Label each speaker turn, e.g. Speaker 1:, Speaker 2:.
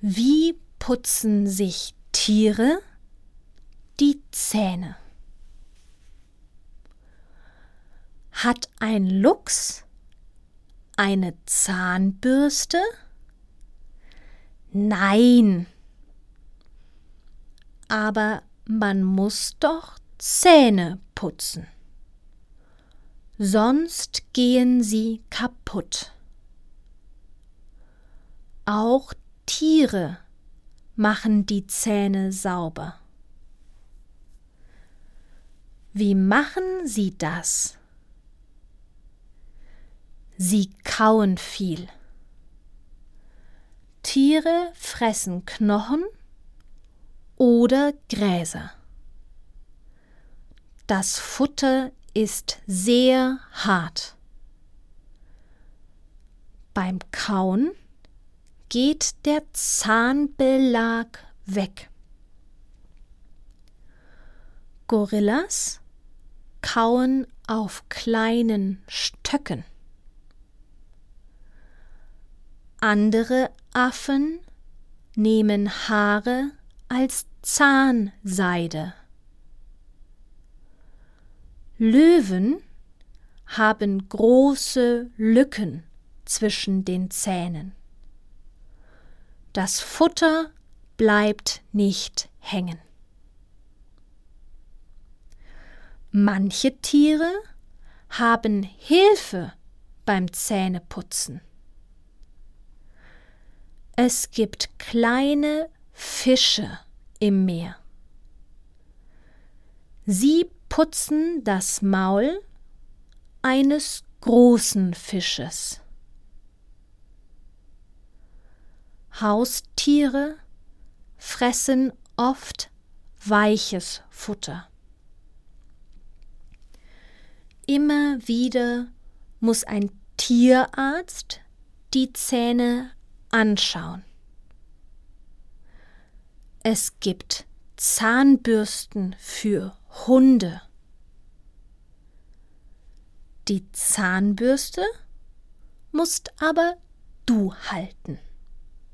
Speaker 1: Wie putzen sich Tiere die Zähne? Hat ein Luchs eine Zahnbürste? Nein. Aber man muss doch Zähne putzen. Sonst gehen sie kaputt. Auch Tiere machen die Zähne sauber. Wie machen sie das? Sie kauen viel. Tiere fressen Knochen oder Gräser. Das Futter ist sehr hart. Beim Kauen geht der Zahnbelag weg. Gorillas kauen auf kleinen Stöcken. Andere Affen nehmen Haare als Zahnseide. Löwen haben große Lücken zwischen den Zähnen. Das Futter bleibt nicht hängen. Manche Tiere haben Hilfe beim Zähneputzen. Es gibt kleine Fische im Meer. Sie putzen das Maul eines großen Fisches. Haustiere fressen oft weiches Futter. Immer wieder muss ein Tierarzt die Zähne anschauen. Es gibt Zahnbürsten für Hunde. Die Zahnbürste musst aber du halten.